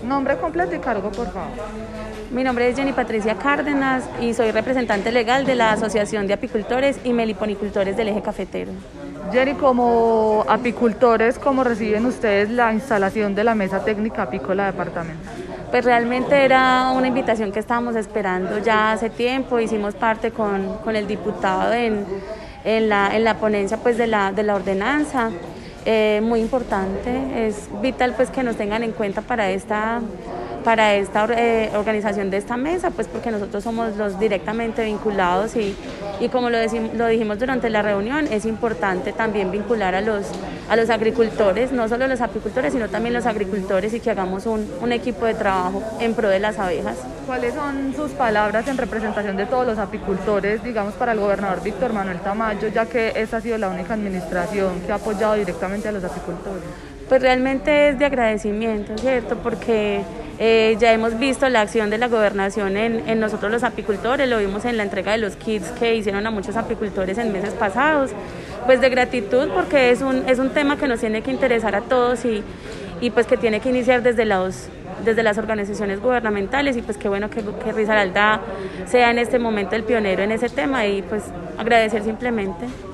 Nombre completo y cargo, por favor. Mi nombre es Jenny Patricia Cárdenas y soy representante legal de la Asociación de Apicultores y Meliponicultores del Eje Cafetero. Jenny, como apicultores, ¿cómo reciben ustedes la instalación de la mesa técnica apícola departamental? Pues realmente era una invitación que estábamos esperando ya hace tiempo. Hicimos parte con el diputado en la ponencia pues de la ordenanza. Muy importante, es vital pues que nos tengan en cuenta para esta organización de esta mesa, pues porque nosotros somos los directamente vinculados y como lo dijimos durante la reunión, es importante también vincular a los agricultores, no solo los apicultores, sino también los agricultores, y que hagamos un equipo de trabajo en pro de las abejas. ¿Cuáles son sus palabras en representación de todos los apicultores, digamos, para el gobernador Víctor Manuel Tamayo, ya que esta ha sido la única administración que ha apoyado directamente a los apicultores? Pues realmente es de agradecimiento, ¿cierto? Porque ya hemos visto la acción de la gobernación en nosotros los apicultores, lo vimos en la entrega de los kits que hicieron a muchos apicultores en meses pasados. Pues de gratitud, porque es un tema que nos tiene que interesar a todos y pues que tiene que iniciar desde las organizaciones gubernamentales, y pues qué bueno que Risaralda sea en este momento el pionero en ese tema, y pues agradecer simplemente.